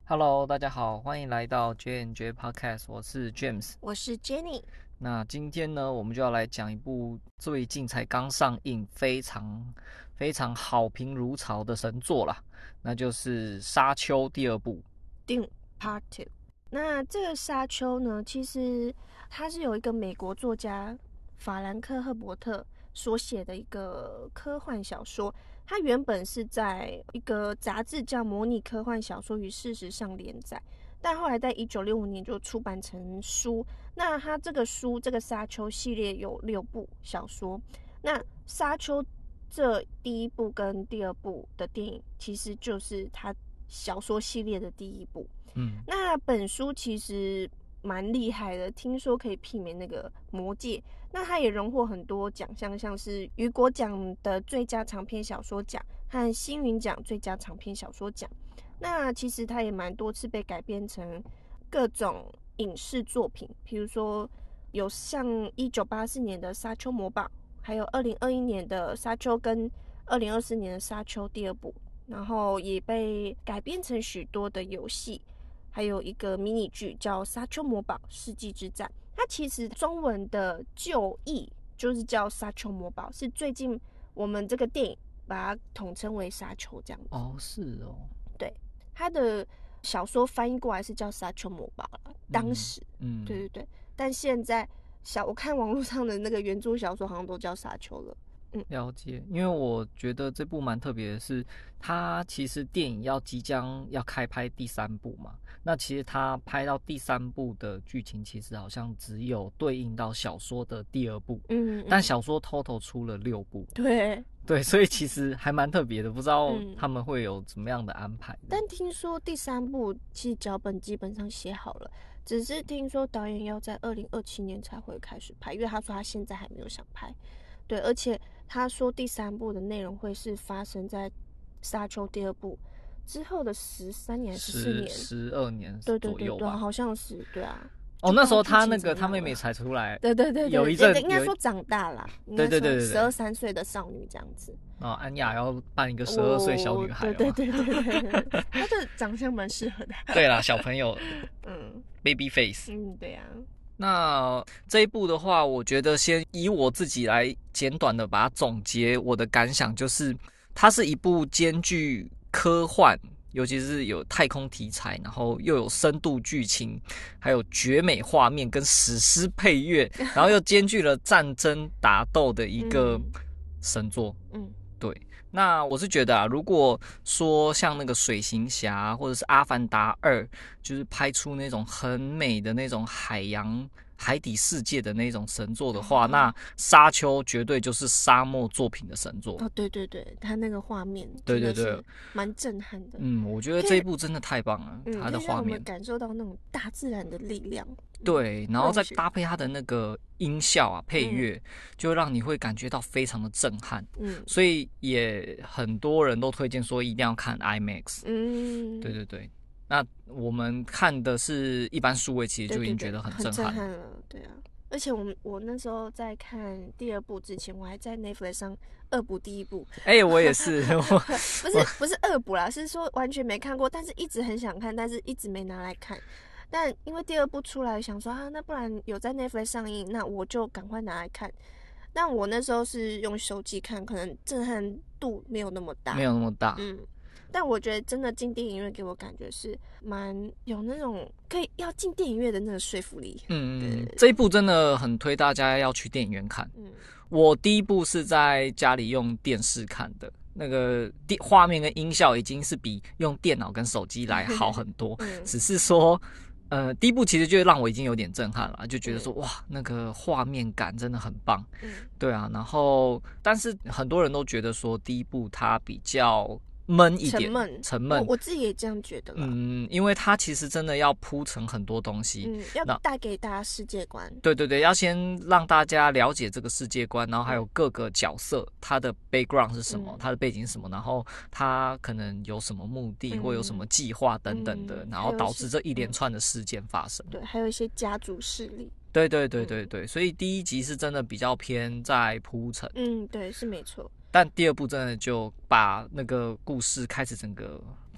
Hello，大家好，欢迎来到 J&J Podcast，我是 James， 我是 Jenny。 那今天呢，我们就要来讲一部最近才刚上映、非常好评如潮的神作啦，那就是《沙丘》第二部。 Dune Part Two。那这个沙丘呢，其实它是有一个美国作家法兰克·赫伯特所写的一个科幻小说。它原本是在一个杂志叫《模拟科幻小说与事实》上连载，但后来在1965年就出版成书。那它这个沙丘系列有6部小说。那沙丘这第一部跟第二部的电影，其实就是它小说系列的第一部。那本书其实蛮厉害的，听说可以媲美那个魔戒。那它也荣获很多奖项，像是雨果奖的最佳长篇小说奖和星云奖最佳长篇小说奖。那其实它也蛮多次被改编成各种影视作品，比如说有像1984年的《沙丘魔堡》，还有2021年的《沙丘》跟2024年的《沙丘》第二部，然后也被改编成许多的游戏，还有一个迷你剧叫《沙丘魔堡：世纪之战》。它其实中文的旧译就是叫《沙丘魔堡》，是最近我们这个电影把它统称为沙丘这样子。 哦，是哦， 对，它的小说翻译过来是叫《沙丘魔堡》了，当时，对对对，但现在我看网络上的那个原著小说好像都叫沙丘了。 了解，因为我觉得这部蛮特别的是，它其实电影即将要开拍第3部嘛，那其实它拍到第3部的剧情，其实好像只有对应到小说的第2部，但小说 total 出了6部，对，所以其实还蛮特别的，不知道他们会有怎么样的安排。 但听说第3部其实脚本基本上写好了，只是听说导演要在2027年才会开始拍，因为他说他现在还没有想拍。对，而且他说第3部的内容会是发生在沙丘第2部之后的13年还是14年 12年左右吧， 对，好像是，对啊。 哦，那时候他妹妹才出来， 对， 有一阵应该说长大啦， 对 ，12、13岁的少女这样子。 安雅要扮一个12岁小女孩， 对，她的长相蛮适合的。 对啦，小朋友，baby face， 对啊。 那这一部的话，我觉得先以我自己来简短的把它总结我的感想，就是它是一部兼具科幻，尤其是有太空题材，然后又有深度剧情，还有绝美画面跟史诗配乐，然后又兼具了战争打斗的一个神作。对。那我是觉得如果说像那个水行侠或者是阿凡达2，就是拍出那种很美的那种海底世界的那种神作的话，那沙丘绝对就是沙漠作品的神作。 对，他那个画面对， 蛮震撼的。 我觉得这一部真的太棒了，它的画面让我们感受到那种大自然的力量。 对，然后再搭配它的那个音效配乐，就让你会感觉到非常的震撼。所以也很多人都推荐说一定要看 IMAX。对。那我们看的是一般数位，其实就已经觉得很震撼了。对啊，而且我那时候在看第2部之前，我还在 Netflix 上恶补第1部。 我也是， 不是恶补啦，是说完全没看过，但是一直很想看，但是一直没拿来看。但因为第2部出来，想说那不然有在 Netflix 上映，那我就赶快拿来看。但我那时候是用手机看，可能震撼度没有那么大。但我觉得真的进电影院给我感觉是蛮有那种可以要进电影院的那个说服力。 这一部真的很推大家要去电影院看。我第一部是在家里用电视看的，那个画面跟音效已经是比用电脑跟手机来好很多。只是说第一部其实就让我已经有点震撼了，就觉得说哇，那个画面感真的很棒。对啊，然后但是很多人都觉得说第一部它比较闷一点，沉闷。 我自己也这样觉得啦。 因为它其实真的要铺陈很多东西， 要带给大家世界观。 对，要先让大家了解这个世界观，然后还有各个角色他的 background 是什么，他的背景是什么，然后他可能有什么目的或有什么计划等等的，然后导致这一连串的事件发生。 对，还有一些家族势力。 对，所以第1集是真的比较偏在铺陈。 对，是没错。 但第2部真的就把那个故事开始整个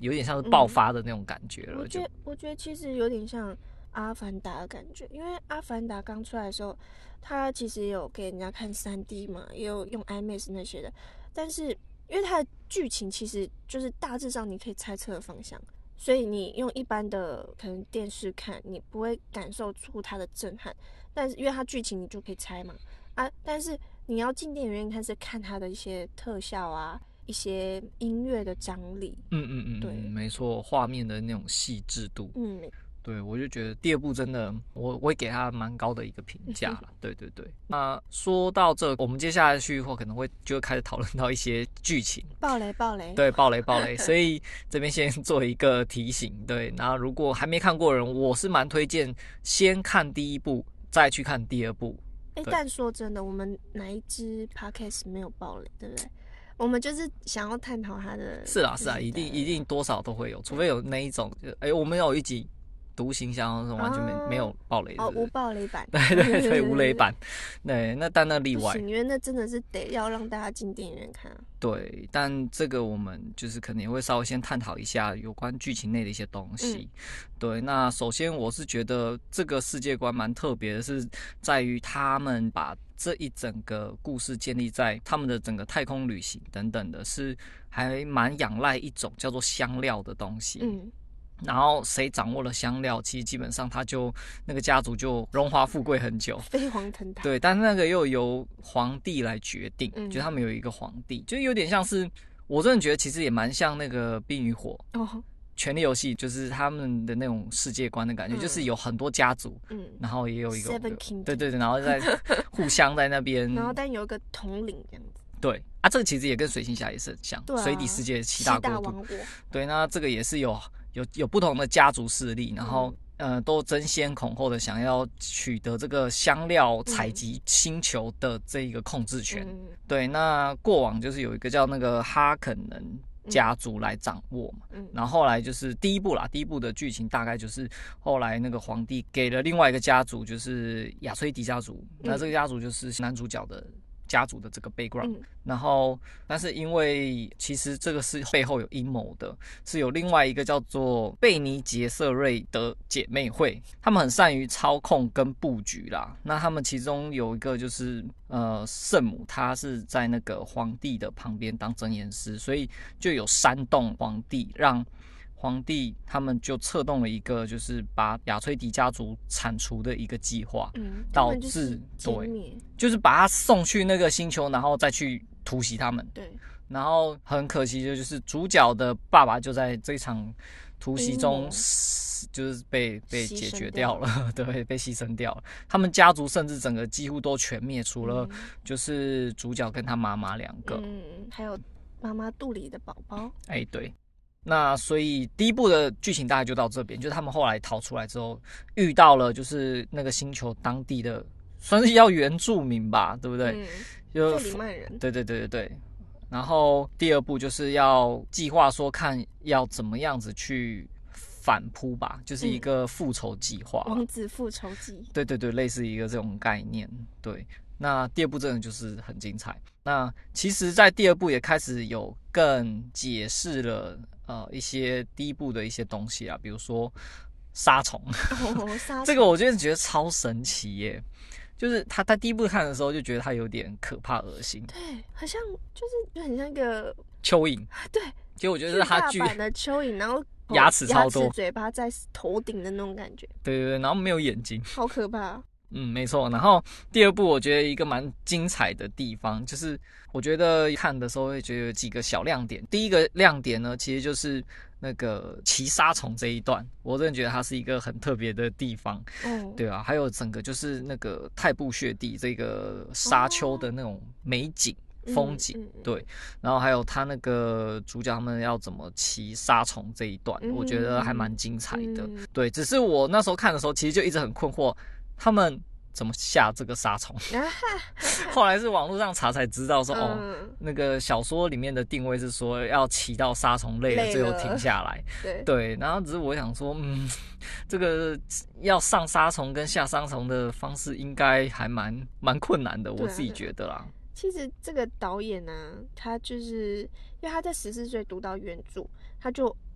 有点像是爆发的那种感觉了。 我觉得其实有点像阿凡达的感觉，因为阿凡达刚出来的时候，它其实也有给人家看3D 嘛，也有用 IMAX 那些的，但是因为它的剧情其实就是大致上你可以猜测的方向，所以你用一般的可能电视看，你不会感受出它的震撼，但是因为它剧情你就可以猜嘛，但是你要进电影院看是看它的一些特效啊，一些音乐的张力，对， 没错，画面的那种细致度，对，我就觉得第二部真的，我会给他蛮高的一个评价了。对。那说到这，我们接下来去后可能就会开始讨论到一些剧情， 爆雷， 对，爆雷。所以这边先做一个提醒，对。然后如果还没看过的人，我是蛮推荐先看第一部，再去看第二部。 但说真的，我们哪一支 podcast 没有爆雷，对不对？我们就是想要探讨它的。 是啊，一定多少都会有，除非有那一种，我们有一集独行侠完全没有爆雷的， 无爆雷版， 对，无雷版，对，但那例外， 因为那真的是得要让大家进电影院看。 对，但这个我们就是可能也会稍微先探讨一下有关剧情内的一些东西。对，那首先我是觉得这个世界观蛮特别的，是在于他们把这一整个故事建立在他们的整个太空旅行等等的，是还蛮仰赖一种叫做香料的东西。然后谁掌握了香料，其实基本上他就那个家族就荣华富贵很久， 飞黄腾达。 对，但是那个又由皇帝来决定，就他们有一个皇帝，就有点像是，我真的觉得其实也蛮像那个《冰与火》权力游戏，就是他们的那种世界观的感觉，就是有很多家族，然后也有一个 Seven Kingdom， 对，然后在互相在那边， 然后但有一个统领这样子。 对啊，这个其实也跟水行侠也是很像，水底世界7大国度。对，那这个也是有不同的家族势力，然后都争先恐后的想要取得这个香料采集星球的这一个控制权。对，那过往就是有一个叫那个哈肯能家族来掌握嘛，然后后来就是第一部的剧情大概就是后来那个皇帝给了另外一个家族，就是亚崔迪家族，那这个家族就是男主角的家族的这个 background，然后但是因为其实这个是背后有阴谋的，是有另外一个叫做贝尼杰瑟瑞的姐妹会，他们很善于操控跟布局啦。那他们其中有一个就是圣母，她是在那个皇帝的旁边当箴言师，所以就有煽动皇帝，让皇帝他们就策动了一个就是把亚崔迪家族铲除的一个计划，导致对，就是把他送去那个星球，然后再去突袭他们。 对， 然后很可惜的就是主角的爸爸就在这场突袭中就是被解决掉了，对，被牺牲掉了。他们家族甚至整个几乎都全灭，除了就是主角跟他妈妈2个， 还有妈妈肚里的宝宝。 对。那所以第一部的剧情大概就到这边，就是他们后来逃出来之后，遇到了就是那个星球当地的算是要原住民吧，对不对？ 就里曼人。 对。然后第二部就是要计划说看要怎么样子去反扑吧，就是一个复仇计划， 王子复仇记。 对，类似一个这种概念。对，那第二部真的就是很精彩。那其实在第二部也开始有更解释了一些第一部的一些东西啊，比如说杀虫，这个我觉得超神奇耶。就是他第一部看的时候就觉得他有点可怕恶心， 对，好像就很像一个蚯蚓， 对， 其实我觉得是他巨大版的蚯蚓，然后牙齿超多， 嘴巴在头顶的那种感觉， 对，然后没有眼睛， 好可怕。 没错。然后第二部我觉得一个蛮精彩的地方，就是我觉得看的时候会觉得有几个小亮点。第一个亮点呢，其实就是那个骑沙虫这一段，我真的觉得它是一个很特别的地方。对啊，还有整个就是那个太布穴地这个沙丘的那种美景。风景，对，然后还有他那个主角他们要怎么骑沙虫这一段，我觉得还蛮精彩的。对，只是我那时候看的时候，其实就一直很困惑，他们怎么下这个沙虫？后来是网络上查才知道说，那个小说里面的定位是说要骑到沙虫累了最后停下来。对，然后只是我想说，这个要上沙虫跟下沙虫的方式应该还蛮困难的，我自己觉得啦。 其实这个导演啊，他就是因为他在14岁读到原著，他就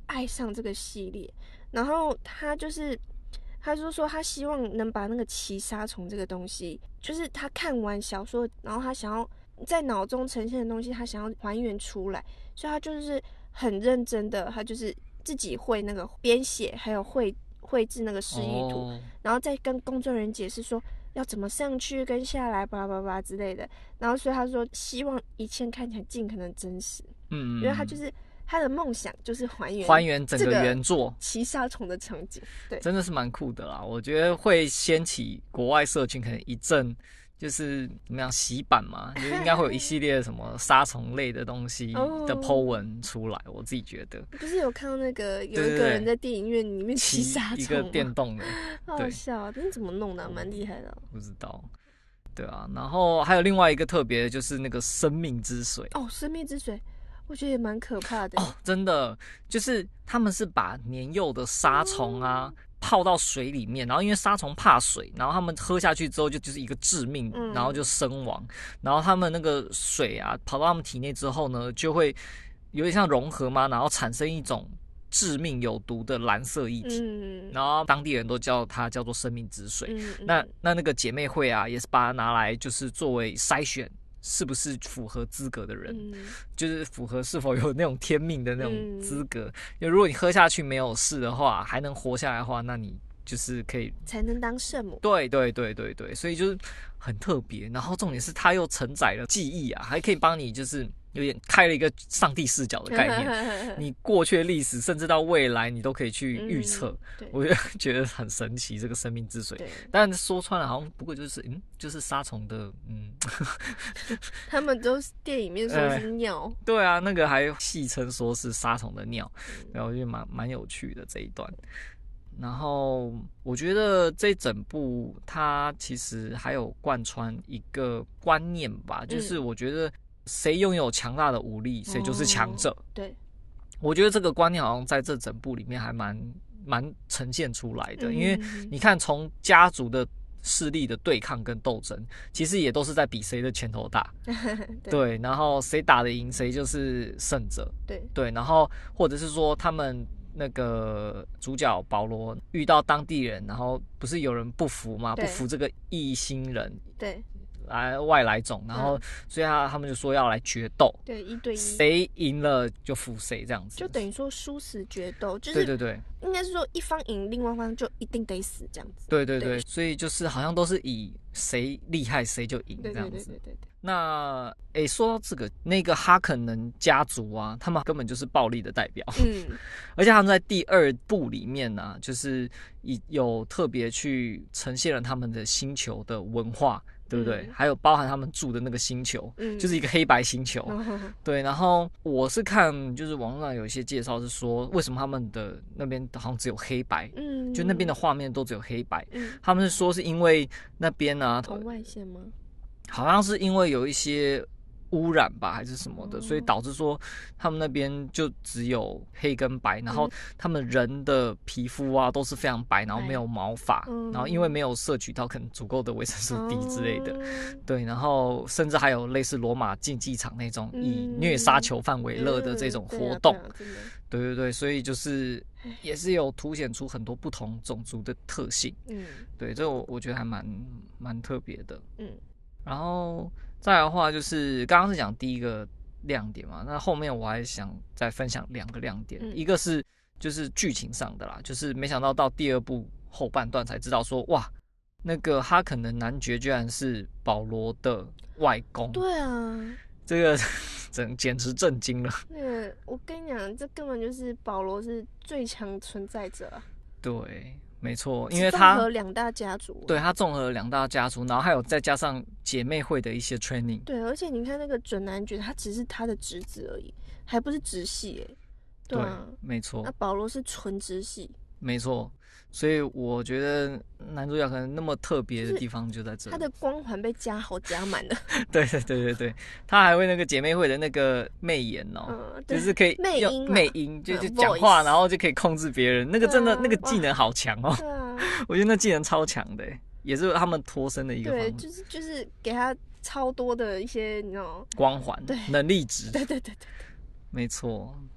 爱上这个系列，然后他就说他希望能把那个骑杀虫这个东西，就是他看完小说，然后他想要在脑中呈现的东西，他想要还原出来，所以他就是很认真的，他就是自己会那个编写，还有绘制那个示意图，然后再跟工作人员解释说要怎么上去跟下来，巴拉巴拉之类的。然后所以他说希望一切看起来尽可能真实，因为他就是他的梦想就是还原整个原作骑杀虫的场景，对， 真的是蛮酷的啦。我觉得会掀起国外社群可能一阵。就是怎么样洗版嘛，就应该会有一系列什么杀虫类的东西的 po 文出来，我自己觉得。 不是有看到那个有一个人在电影院里面骑杀虫， 一个电动的， 好好笑，你怎么弄的？蛮厉害的。 不知道，对啊。然后还有另外一个特别的就是那个生命之水哦，生命之水，我觉得也蛮可怕的哦，真的，就是他们是把年幼的杀虫啊。泡到水里面，然后因为杀虫怕水，然后他们喝下去之后就是一个致命，然后就身亡。然后他们那个水啊跑到他们体内之后呢，就会有点像融合嘛，然后产生一种致命有毒的蓝色液体，然后当地人都叫它叫做生命之水。那个姐妹会啊，也是把它拿来就是作为筛选。是不是符合资格的人，就是符合是否有那种天命的那种资格。因为如果你喝下去没有事的话，还能活下来的话，那你就是可以才能当圣母。 对，所以就是很特别。然后重点是它又承载了记忆啊，还可以帮你就是有点开了一个上帝视角的概念。你过去的历史，甚至到未来，你都可以去预测。我就觉得很神奇，这个生命之水。但说穿了，好像不过就是杀虫的， 他们都是电影里面说是尿。 对啊，那个还戏称说是杀虫的尿，然后我觉得蛮有趣的这一段。然后我觉得这整部它其实还有贯穿一个观念吧，就是我觉得谁拥有强大的武力，谁就是强者。 对， 我觉得这个观念好像在这整部里面还蛮呈现出来的，因为你看从家族的势力的对抗跟斗争，其实也都是在比谁的拳头大。对，然后谁打得赢谁就是胜者。对，然后或者是说他们那个主角保罗遇到当地人，然后不是有人不服吗？不服这个异星人， 对， 外来种，然后所以他们就说要来决斗， 对，1对1， 谁赢了就服谁这样子， 就等于说殊死决斗，就是对， 应该是说一方赢，另外一方就一定得死这样子。 对，所以就是好像都是以谁厉害谁就赢这样子。 对。 那说到这个，那个哈肯能家族啊，他们根本就是暴力的代表。而且他们在第2部里面呢、啊，就是有特别去呈现了他们的星球的文化。对不对？还有包含他们住的那个星球，就是一个黑白星球。对，然后我是看就是网络上有一些介绍是说，为什么他们的那边好像只有黑白，就那边的画面都只有黑白。他们是说是因为那边呢、 红外线吗？ 好像是因为有一些污染吧，还是什么的，所以导致说他们那边就只有黑跟白，然后他们人的皮肤啊都是非常白，然后没有毛发，然后因为没有摄取到可能足够的维生素 D 之类的，对，然后甚至还有类似罗马竞技场那种以虐杀囚犯为乐的这种活动，对，所以就是也是有凸显出很多不同种族的特性，对，这我觉得还蛮特别的，然后再来的话就是刚刚是讲第一个亮点嘛，那后面我还想再分享2个亮点，一个是就是剧情上的啦，就是没想到到第2部后半段才知道说哇，那个哈肯的男爵居然是保罗的外公。 对啊， 这个简直震惊了。 我跟你讲，这根本就是保罗是最强存在者啊。 对。没错，因为他综合2大家族， 对，他综合了2大家族，然后还有再加上姐妹会的一些 training。 对，而且你看那个准男爵，他只是他的侄子而已，还不是直系对啊， 没错。 那保罗是纯直系， 没错。所以我觉得男主角可能那么特别的地方就在这里， 他的光环被加好加满了。 对，他还会那个姐妹会的那个媚眼就是可以用媚音，就讲话，然后就可以控制别人。那个真的那个技能好强哦。对啊，我觉得那技能超强的，也是他们脱身的一个方法。 对，就是给他超多的一些你知道光环、能力值。 对， 没错。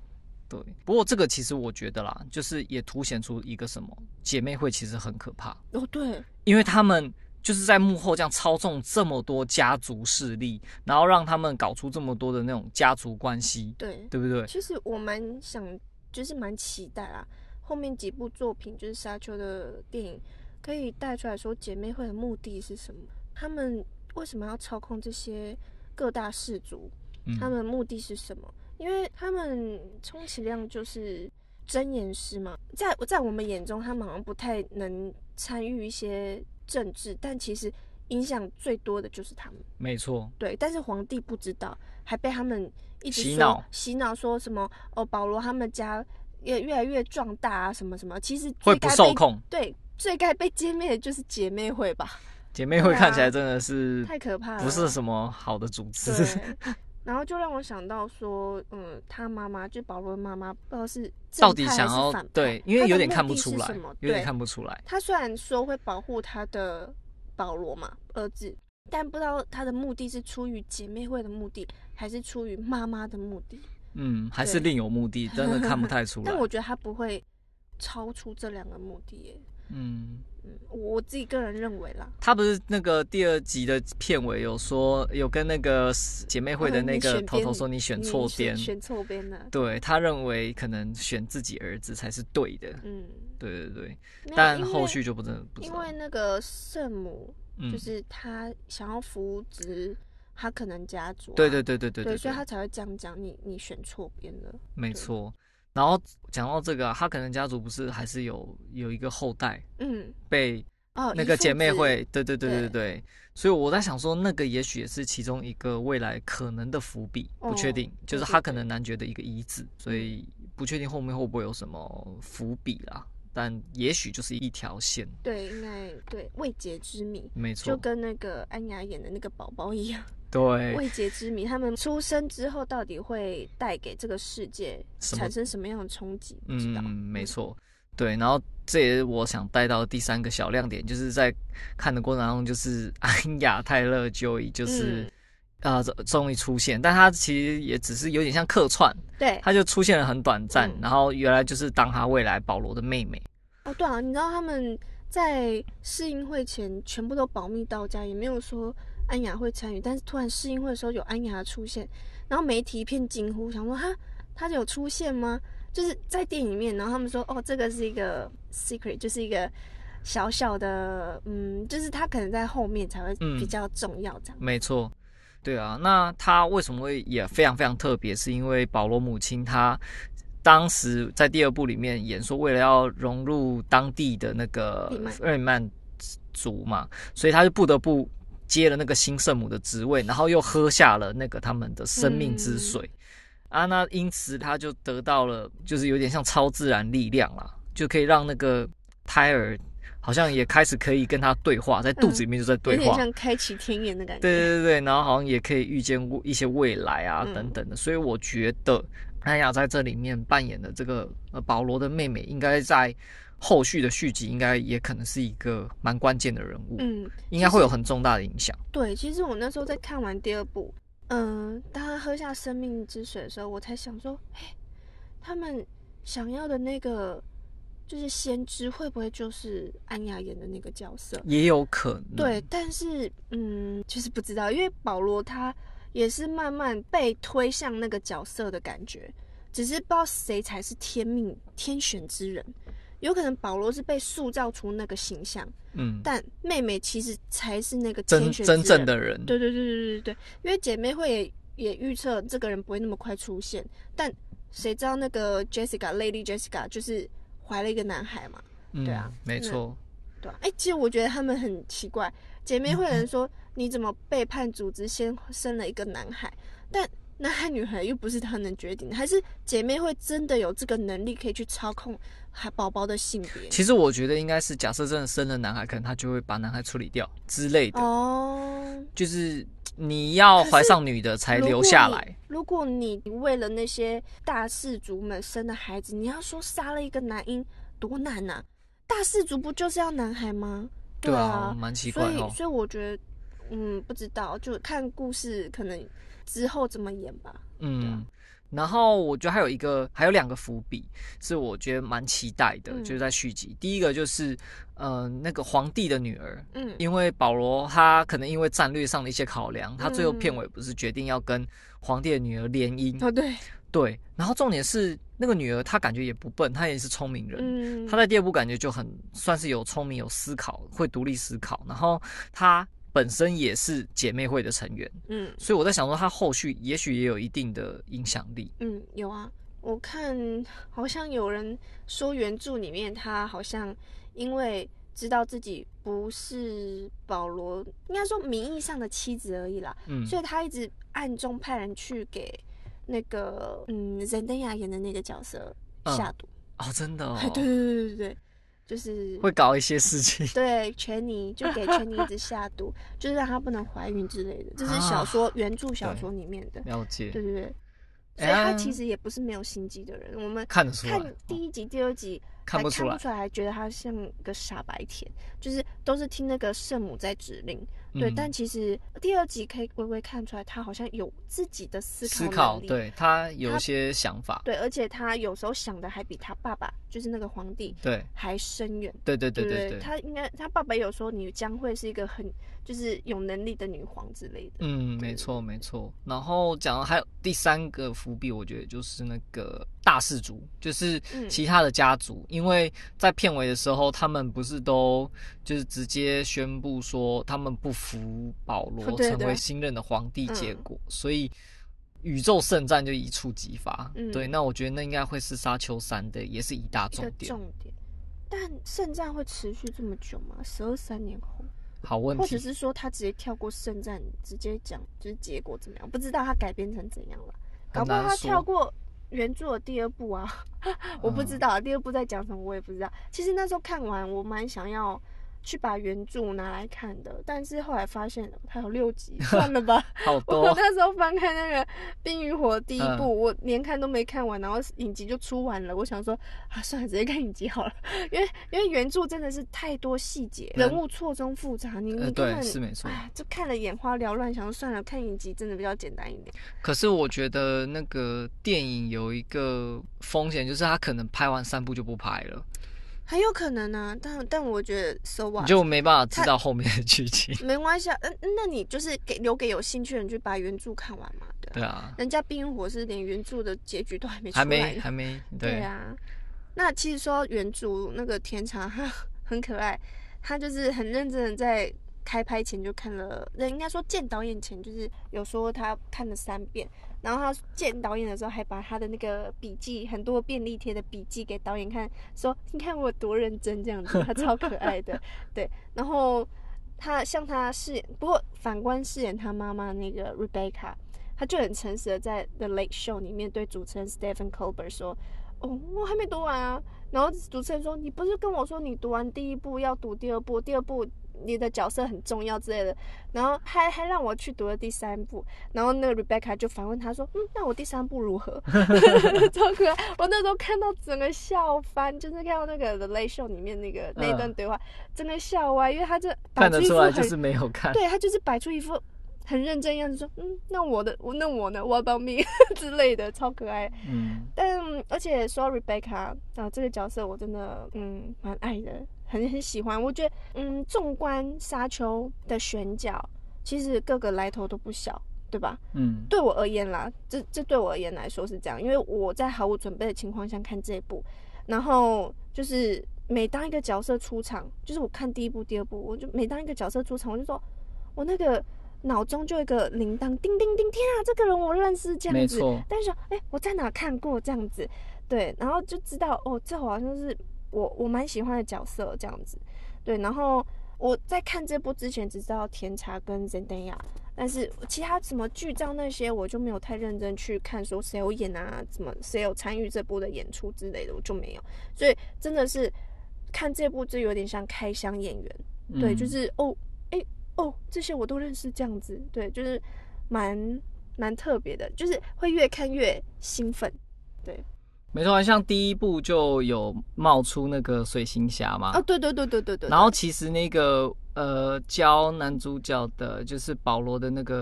对，不过这个其实我觉得啦，就是也凸显出一个什么，姐妹会其实很可怕哦，对， 因为他们就是在幕后这样操纵这么多家族势力，然后让他们搞出这么多的那种家族关系， 对， 对不对？ 其实我蛮想，就是蛮期待啦，后面几部作品就是沙丘的电影，可以带出来说姐妹会的目的是什么？他们为什么要操控这些各大氏族？他们目的是什么？因为他们充其量就是箴言师嘛，在我们眼中，他们好像不太能参与一些政治，但其实影响最多的就是他们。 没错， 对，但是皇帝不知道，还被他们一直洗脑说什么哦，保罗他们家也越来越壮大啊，什么什么。其实会不受控。 对，最该被歼灭的就是姐妹会吧？ 姐妹会看起来真的是太可怕了， 不是什么好的组织。 对。然后就让我想到说，他妈妈就保罗的妈妈，不知道是到底想要对，因为有点看不出来，有点看不出来。 他虽然说会保护他的保罗嘛，儿子，但不知道他的目的是出于姐妹会的目的，还是出于妈妈的目的。 还是另有目的，真的看不太出来。 但我觉得他不会超出这两个目的耶。我自己个人认为啦， 他不是那个第2集的片尾有说，有跟那个姐妹会的那个头头说你选错边， 选错边了。 对，他认为可能选自己儿子才是对的。对对对，但后续就不知道。 因为那个圣母，就是他想要扶植他可能家族、 对对对对对对， 所以他才会这样讲，你选错边了。 没错。然后讲到这个他可能家族不是还是有一个后代，被那个姐妹会，对对对对对，所以我在想说，那个也许也是其中一个未来可能的伏笔，不确定，就是他可能男爵的一个遗子，所以不确定后面会不会有什么伏笔啦。但也许就是一条线， 对，应该对未解之谜， 没错， 就跟那个安雅演的那个宝宝一样， 对， 未解之谜，他们出生之后到底会带给这个世界产生什么样的冲击？不知道， 没错，对，然后这也是我想带到第3个小亮点，就是在看的过程当中，就是安雅泰勒Joy就是终于出现，但他其实也只是有点像客串， 对， 他就出现了很短暂，然后原来就是当他未来保罗的妹妹。 哦，对啊，你知道他们在试映会前全部都保密到家，也没有说安雅会参与，但是突然试映会的时候有安雅的出现，然后媒体一片惊呼，想说他有出现吗？就是在电影里面，然后他们说哦，这个是一个 secret， 就是一个小小的，就是他可能在后面才会比较重要这样。 没错。对啊，那他为什么会也非常非常特别？是因为保罗母亲她当时在第2部里面演说，为了要融入当地的那个日耳曼族嘛，所以他就不得不接了那个新圣母的职位，然后又喝下了那个他们的生命之水。那因此他就得到了，就是有点像超自然力量啦，就可以让那个胎儿好像也开始可以跟他对话，在肚子里面就在对话， 有点像开启天眼的感觉。 对对对，然后好像也可以预见一些未来啊等等的，所以我觉得安雅在这里面扮演的这个保罗的妹妹，应该在后续的续集应该也可能是一个蛮关键的人物，应该会有很重大的影响。 对，其实我那时候在看完第2部，当他喝下生命之水的时候，我才想说，他们想要的那个就是先知，会不会就是安雅演的那个角色？ 也有可能。 对，但是就是不知道，因为保罗他也是慢慢被推向那个角色的感觉，只是不知道谁才是天选之人。有可能保罗是被塑造出那个形象，但妹妹其实才是那个天选之人，真正的人。 对对对对对对，因为姐妹会也预测这个人不会那么快出现，但谁知道那个 Lady Jessica 就是怀了一个男孩嘛，对啊， 没错， 对啊，其实我觉得他们很奇怪，姐妹会的人说你怎么背叛组织，先生了一个男孩，但男孩女孩又不是他能决定，还是姐妹会真的有这个能力可以去操控宝宝的性别？其实我觉得应该是，假设真的生了男孩，可能他就会把男孩处理掉之类的。就是你要怀上女的才留下来。 如果你为了那些大氏族们生的孩子，你要说杀了一个男婴，多难啊！大氏族不就是要男孩吗？对啊， 蛮奇怪哦。 所以我觉得，不知道，就看故事可能之后怎么演吧。 然后我觉得还有2个伏笔是我觉得蛮期待的，就是在续集。第一个就是那个皇帝的女儿，因为保罗他可能因为战略上的一些考量，他最后片尾不是决定要跟皇帝的女儿联姻。对，然后重点是那个女儿她感觉也不笨，她也是聪明人，她在第2部感觉就很算是有聪明有思考，会独立思考，然后她本身也是姐妹会的成员，所以我在想说她后续也许也有一定的影响力。 有啊，我看好像有人说原著里面她好像因为知道自己不是保罗，应该说名义上的妻子而已啦，所以她一直暗中派人去给那个Zendaya 演的那个角色下毒。 真的哦。 对，就是会搞一些事情。 对，全妮就给全妮一直下毒，就是让她不能怀孕之类的。这是小说原著小说里面的。 了解。 对，所以他其实也不是没有心机的人。我们看得出来， 看第1集、第2集看不出来， 还觉得他像个傻白甜，就是都是听那个圣母在指令。对，但其实第2集可以微微看出来，他好像有自己的思考能力， 对，他有一些想法， 对，而且他有时候想的还比他爸爸，就是那个皇帝， 对， 还深远。 对， 他爸爸有说你将会是一个很就是有能力的女皇之类的。 没错。然后讲还有第3个伏笔，我觉得就是那个大氏族，就是其他的家族，因为在片尾的时候，他们不是都就是直接宣布说他们不服保罗成为新任的皇帝，结果所以宇宙圣战就一触即发。对，那我觉得那应该会是沙丘3的也是一大重点。 但圣战会持续这么久吗？12-13年后？ 好问题。 或者是说他直接跳过圣战，直接讲就是结果怎么样？不知道他改编成怎样了。搞不好他跳过原著的第2部啊，我不知道第2部在讲什么，我也不知道。其实那时候看完，我蛮想要去把原著拿来看的，但是后来发现它有6集，算了吧。 好多。 我那时候翻开那个《冰与火》第1部，我连看都没看完，然后影集就出完了。我想说算了，直接看影集好了，因为原著真的是太多细节，人物错综复杂，你根本是没错， 就看了眼花缭乱，想说算了，看影集真的比较简单一点。 可是我觉得那个电影有一个风险，就是他可能拍完3部就不拍了。 很有可能啊，但我觉得 so what， 你就没办法知道后面的剧情。 没关系啊，那你就是留给有兴趣的人去把原著看完嘛， 对啊。 人家《冰与火》是连原著的结局都还没出来呢， 还没。 对啊。那其实说原著那个天长很可爱，他就是很认真的在开拍前就看了，应该说见导演前就是有说他看了3遍。然后他见导演的时候，还把他的那个笔记，很多便利贴的笔记给导演看，说你看我多认真这样子，他超可爱的。对，然后他饰演，不过反观饰演他妈妈那个 Rebecca， 他就很诚实的在 The Late Show 里面对主持人 Stephen Colbert 说，我还没读完啊。然后主持人说，你不是跟我说你读完第1部要读第2部，第2部你的角色很重要之类的，然后还让我去读了第3部，然后那个 Rebecca 就反问他说，那我第3部如何？超可爱！我那时候看到整个笑翻，就是看到那个 The Late Show 里面那段对话，整个笑歪，因为他这看得出来就是没有看， 对，他就是摆出一副很认真样子说，那我呢？What about me 之类的，超可爱。但而且说 Rebecca 这个角色我真的蛮爱的。很喜欢，我觉得纵观沙丘的选角，其实各个来头都不小，对吧？对我而言啦，这对我而言来说是这样，因为我在毫无准备的情况下看这一部，然后就是每当一个角色出场，就是我看第1部、第2部，我就每当一个角色出场，我就说我那个脑中就有一个铃铛，叮叮叮，天啊，这个人我认识这样子，但是我在哪看过这样子，对，然后就知道这好像是我蛮喜欢的角色这样子，对，然后我在看这部之前只知道甜茶跟 Zendaya， 但是其他什么剧照那些我就没有太认真去看，说谁有演啊，谁有参与这部的演出之类的，我就没有，所以真的是看这部就有点像开箱演员，对，就是这些我都认识这样子，对，就是蛮特别的，就是会越看越兴奋，对。 没错，像第1部就有冒出那个水行侠嘛。 对。 然后其实那个教男主角的，就是保罗的那个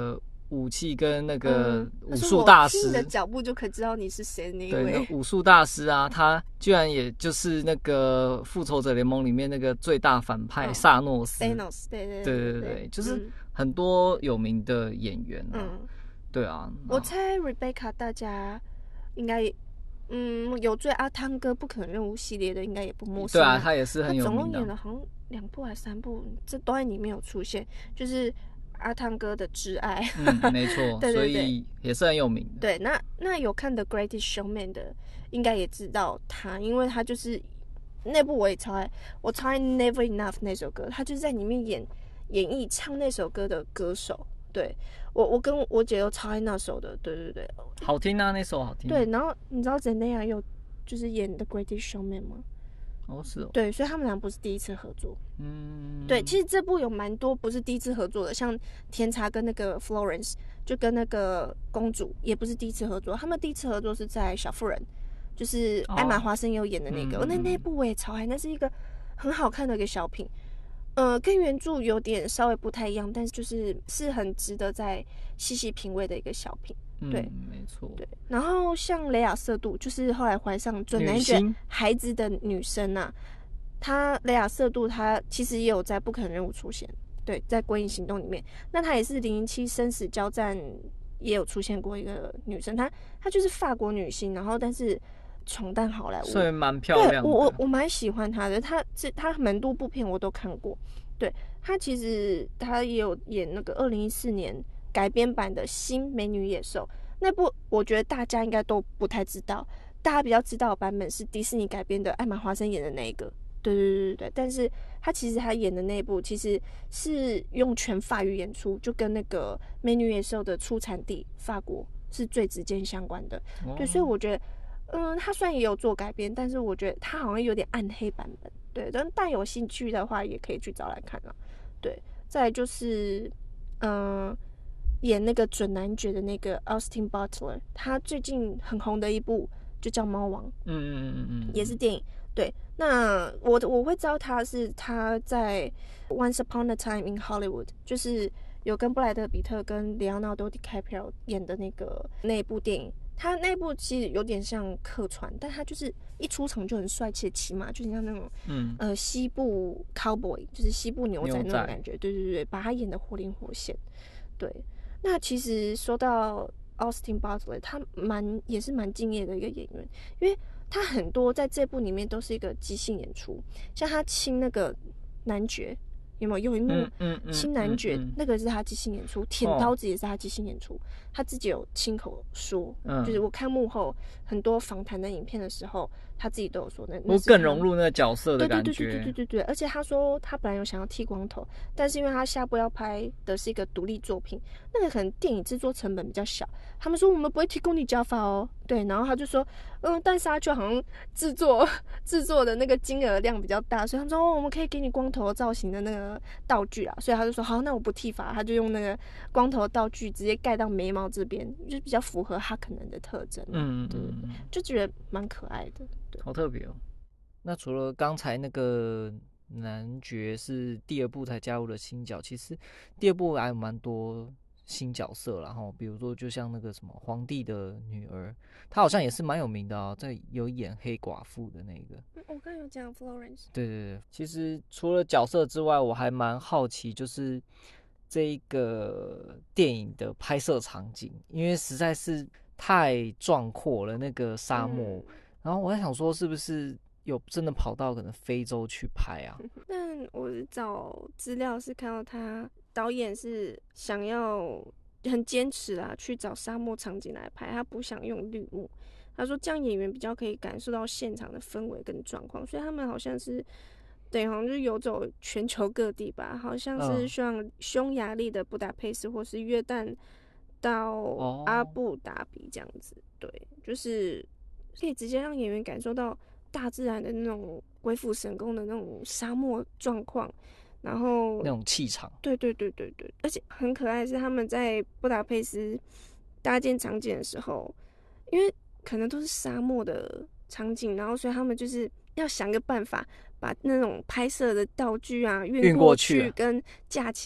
武器跟那个武他说术大师， 我听你的脚步就可以知道你是谁的那一对， 位。 那武术大师啊，他居然也就是那个复仇者联盟里面那个最大反派萨诺斯。 Thanos， 对， 就是很多有名的演员啊。对啊， 我猜 Rebecca 大家应该。有追阿汤哥不可能任务系列的，应该也不陌生。 对啊，他也是很有名的。 他总共演了好像2部还是3部，这都在里面有出现，就是阿汤哥的挚爱。 没错， 对， 所以也是很有名的。 对，那有看《The Greatest Showman》的，应该也知道他，因为他就是那部我也超爱，我超爱《Never Enough》那首歌，他就是在里面演绎唱那首歌的歌手。对，我跟我姐都超爱那首的，对， 好听啊，那首好听。 对，然后你知道 Zendaya 有就是演《The Greatest Showman》吗？ 哦，是哦。 对，所以他们俩不是第一次合作。对，其实这部有蛮多不是第一次合作的，像甜茶跟那个 Florence， 就跟那个公主也不是第一次合作，他们第一次合作是在小妇人，就是艾玛华森有演的那个，那部我也超爱，那是一个很好看的一个小品。跟原著有点稍微不太一样，但是是很值得再细细品味的一个小品。对， 没错。 对，然后像雷亚瑟杜，就是后来怀上准男爵孩子的女生啊，雷亚瑟杜她其实也有在《不可能任务》出现，对，在《鬼影行动》里面，那她也是007生死交战也有出现过一个女生，她就是法国女星，然后但是闯荡好莱坞， 所以蛮漂亮的。 我蛮喜她的，她蛮多部片我都看过。对，她其实她也有演那个2014年改编版的新《美女野兽》那部，我觉得大家应该都不太知道，大家比较知道的版本是迪士尼改编的艾玛华森演的那一个。对，但是她其实她演的那一部其实是用全法语演出，就跟那个《美女野兽》的出产地法国是最直接相关的。对，所以我觉得。他虽然也有做改编，但是我觉得他好像有点暗黑版本。对，但有兴趣的话也可以去找来看啦。对，再来就是演那个准男爵的那个 Austin Butler， 他最近很红的一部就叫《猫王》，也是电影。对，那我会知道他是他在 Once Upon a Time in Hollywood， 就是有跟布莱德比特跟里奥纳多·迪卡普里奥演的那一部电影。他那部其实有点像客串，但他就是一出场就很帅气的骑马，就是像那种西部 cowboy， 就是西部牛仔那种感觉。对，把他演得活灵活现。对，那其实说到 Austin Butler， 他也是蛮敬业的一个演员，因为他很多在这部里面都是一个即兴演出，像他亲那个男爵。有一幕亲男爵，那个是他即兴演出，舔刀子也是他即兴演出，他自己有亲口说，就是我看幕后很多访谈的影片的时候，他自己都有说那更融入那个角色的感觉。 对，而且他说他本来有想要剃光头，但是因为他下部要拍的是一个独立作品，那个可能电影制作成本比较小，他们说我们不会提供你假发哦，对，然后他就说但是他就好像制作的那个金额量比较大，所以他们说我们可以给你光头造型的那个道具啊，所以他就说好，那我不剃发，他就用那个光头道具直接盖到眉毛这边，就比较符合他可能的特征。对，就觉得蛮可爱的。对， 好特别哦。那除了刚才那个男爵是第2部才加入的新角，其实第2部还有蛮多新角色，然后比如说就像那个什么皇帝的女儿，她好像也是蛮有名的哦，在有演黑寡妇的那个。 我刚刚有讲 Florence。 对，其实除了角色之外，我还蛮好奇，就是这一个电影的拍摄场景，因为实在是太壮阔了，那个沙漠。然后我在想说，是不是有真的跑到可能非洲去拍啊？ 但我找资料是看到他导演是想要很坚持啦，去找沙漠场景来拍，他不想用绿幕。他说这样演员比较可以感受到现场的氛围跟状况，所以他们好像是好像就游走全球各地吧，好像是像匈牙利的布达佩斯或是约旦到阿布达比这样子。对，就是可以直接让演员感受到大自然的那种鬼斧神工的那种沙漠状况，然后那种气场。 对，而且很可爱的是他们在布达佩斯搭建场景的时候，因为可能都是沙漠的场景，然后所以他们就是要想个办法把那种拍摄的道具啊运过去跟架起来，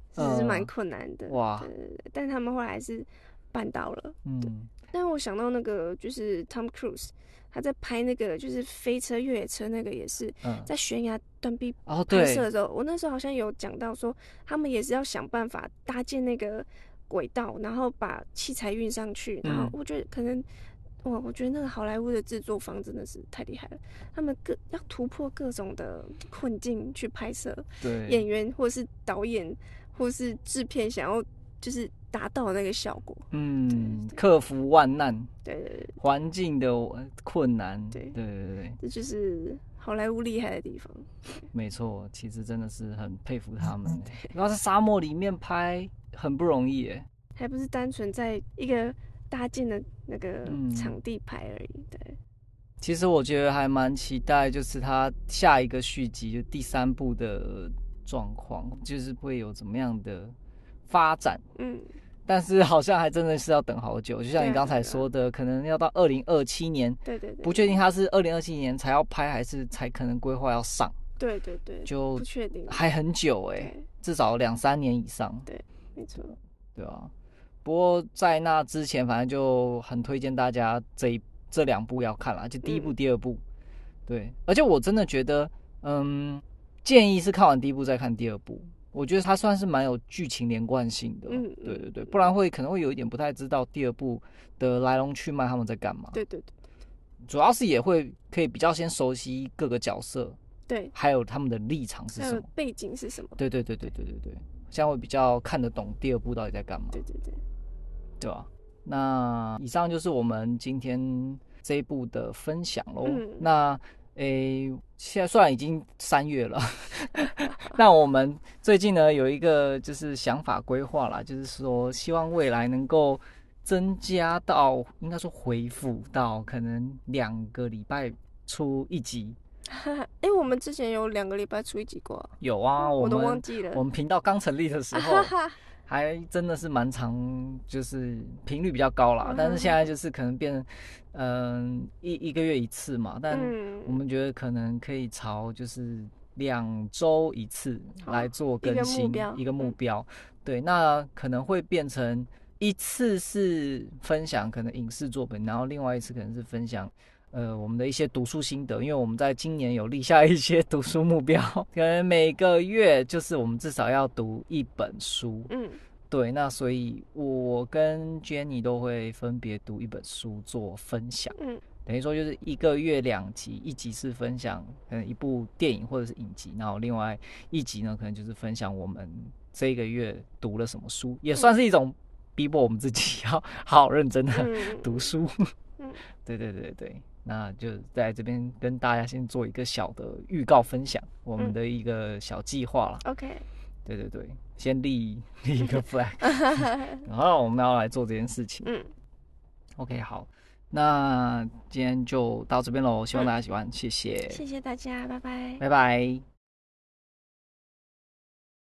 其实是蛮困难的。 哇， 对，但他们后来还是办到了。 嗯， 但我想到那个就是 Tom Cruise， 他在拍那个就是飞车越野车那个也是在悬崖断壁拍摄的时候，我那时候好像有讲到说，他们也是要想办法搭建那个轨道，然后把器材运上去，然后我觉得可能。哇，我觉得那个好莱坞的制作方真的是太厉害了，他们要突破各种的困境去拍摄， 对， 演员或是导演或是制片想要就是达到那个效果， 克服万难， 对， 环境的困难， 对， 这就是好莱坞厉害的地方。 没错，其实真的是很佩服他们，然后在沙漠里面拍很不容易耶， 还不是单纯在一个搭建的那个场地拍而已。对， 其实我觉得还蛮期待，就是他下一个续集，就第3部的状况，就是会有怎么样的发展。但是好像还真的是要等好久，就像你刚才说的，可能要到2027年。 对， 不确定他是2027年才要拍，还是才可能规划要上。 对， 就不确定， 还很久至少2-3年以上。 对，没错。 对啊。不过在那之前，反正就很推荐大家这2部要看啦，就第1部、第2部。对，而且我真的觉得，建议是看完第1部再看第2部。我觉得它算是蛮有剧情连贯性的。对，不然可能会有一点不太知道第2部的来龙去脉，他们在干嘛。对，主要是也会可以比较先熟悉各个角色，对，还有他们的立场是什么， 背景是什么。对， 这样会比较看得懂第2部到底在干嘛。对吧？那以上就是我们今天这一部的分享咯。那现在虽然已经3月了，那我们最近呢有一个就是想法规划啦，就是说希望未来能够增加到，应该说恢复到可能2个礼拜出1集。 我们之前有2个礼拜出1集过。 有啊， 我都忘记了。 我们频道刚成立的时候。还真的是蛮长，就是频率比较高啦。但是现在就是可能变一个月1次嘛。但我们觉得可能可以朝就是2周1次来做更新，一个目标。对，那可能会变成1次是分享可能影视作品，然后另外1次可能是分享我们的一些读书心得，因为我们在今年有立下一些读书目标，可能每个月就是我们至少要读1本书。对，那所以我跟 Jenny 都会分别读1本书做分享。等于说就是1个月2集，1集是分享可能1部电影或者是影集，然后另外1集呢可能就是分享我们这一个月读了什么书，也算是一种逼迫我们自己要好好认真的读书。对，那就在这边跟大家先做一个小的预告分享，我们的一个小计划啦。 OK。 对，先立一个 flag， 然后我们要来做这件事情。OK， 好，那今天就到这边咯，希望大家喜欢，谢谢， 谢谢大家，拜拜， 拜拜。